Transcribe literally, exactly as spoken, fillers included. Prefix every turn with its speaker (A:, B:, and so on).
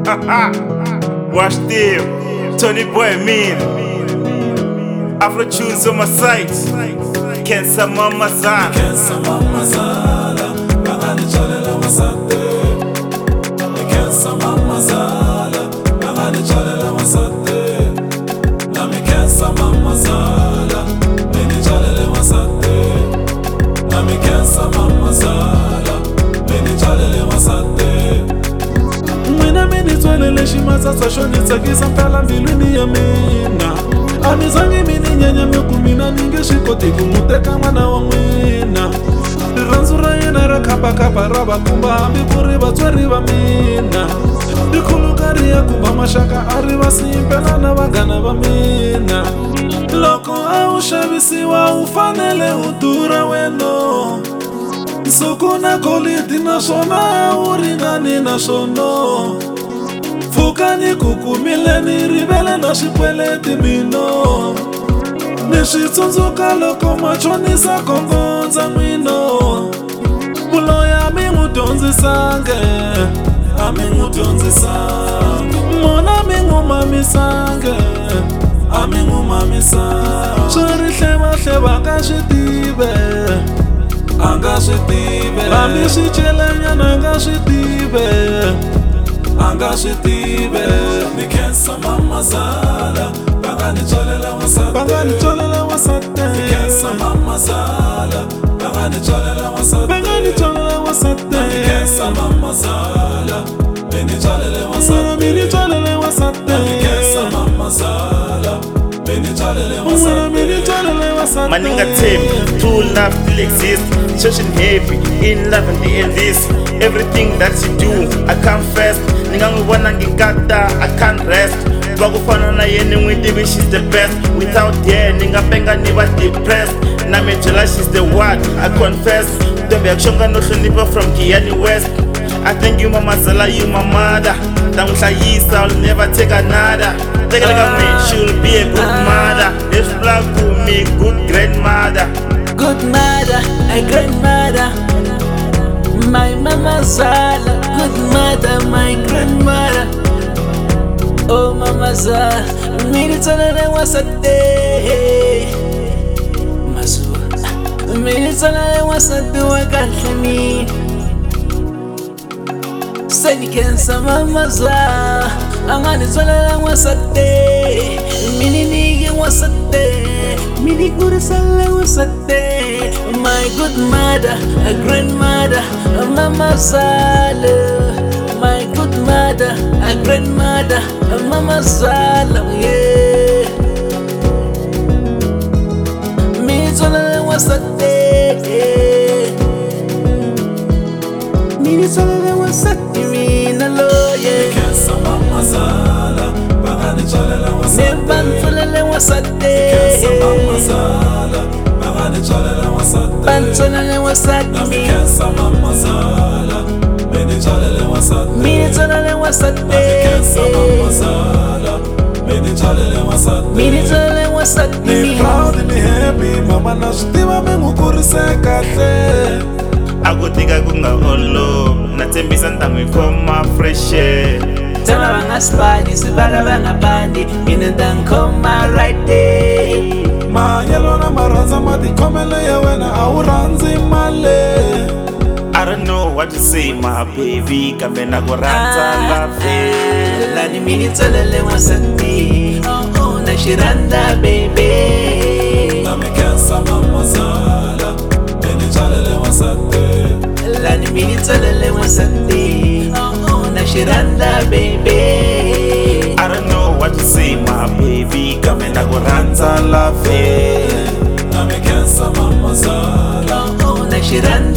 A: Watch them, Tony Boy mean. Afro tunes on my site. Kensa mama zala,
B: Kensa mama zala, bangani cholela wasate. Kensa mama zala, bangani cholela wasate. Nami kensa mama zala, beni cholela wasate. Nami kensa mama zala, beni cholela wasate. Mina mini twalele shimatsatsa shoni tsakisa mpela mbilwini ya mina. Amizangi mini nyanya mekumina ninge shikoti kumuteka mwana wa mwina. Rirhandzu ra yena ra khaphakhapha ra va kumba hambi ku ri vatswari va mina. Dikhulukari ya kumba maxaka a ri va simpela na vanghana va mina. Loko a wu xavisiwa wu fanele u durha weno. Nsuku na golidi naswona a wu ringani na swono. Pfuka ni ku kumile ni rivele na swikweleti mino. Ni swi tsundzuka loko machonisa kongondza n'wino. Muloya mi n'wi dyondzisange, a mi n'wi dyondzisange. Mona mi n'wi mamisange, a mi n'wi mamisange. Swa rihlevahleва ka swi tive, a nga swi tive. Hambi swi celanyana a nga swi tive, anga swi tive. Ni kensa mama zala, bangani cholela wasate. Bangani cholela wasate. Ni kensa mama zala, bangani cholela wasate. Bangani cholela wasate. Ni kensa mama zala, beni cholela wasate. Beni cholela wasate. Ni kensa mama zala, beni cholela wasate. Beni cholela wasate.
A: Maninga team, true love still exists. Church and happy, in love and the end is. Everything that you do, I come first. Ningangubona ngikata, I can't rest. Bakufana na yena ngwitivi, she's the best. Without her, ningapenga niba depressed. Nami jela, she's the one, I confess. Ntombi yakushonga no hlonipha from Giyani West. I thank you mama zala, you my mother. Tanguhlayisa, I'll never take another. Take a look at me, she'll be a good mother. Let's black to me, good grandmother.
C: Good mother, a grandmother. My mama Zala, good mother, my grandmother. Oh mama Zala, miri tolele wasate. Masu, miri tolele wasate wakantlani. Seni kensa mama Zala, angani tolele wasate. Mini nige wasate, mini kurisale wasate. My good mother, a grandmother, a mama Zala. My good mother, a grandmother, a mama Zala, yeah. Me tolele wasate, me tolele wasate, me na lo, yeah.
B: Kensa mama Zala, bangani cholela wasate.
C: Me ban tolele wasate,
B: Kensa mama Zala, bangani cholela wasate.
C: ban tolele wasate,
B: Nami kensa mama zala, beni cholela wasate.
C: me tolele wasate,
B: Nami kensa mama zala, beni cholela wasate.
C: me tolele wasate,
B: Ni proud ni happy, mama na swi tiva mi n'wi kurise kahle.
A: A ku tika ku nga olovi, na tshembisa ni ta n'wi khoma fresh.
C: tana va nga spani, swi vala va nga bandi, mina ta n'wi khoma right day.
B: Mahanyelo na marhandza matikhomelo ya wena a wu rhandzi mali.
A: I don't know what to say my baby, kambe na ku rhandza love.
C: Lani mini tsolele wasati, oh oh na xirhandza baby.
B: Nami kensa mama zala, beni cholela wasate.
C: Lani mini tsolele wasati, oh oh na xirhandza baby.
A: I don't know what to say my baby, kambe na ku rhandza love.
B: Nami kensa mama zala,
C: Oh oh na xirhandza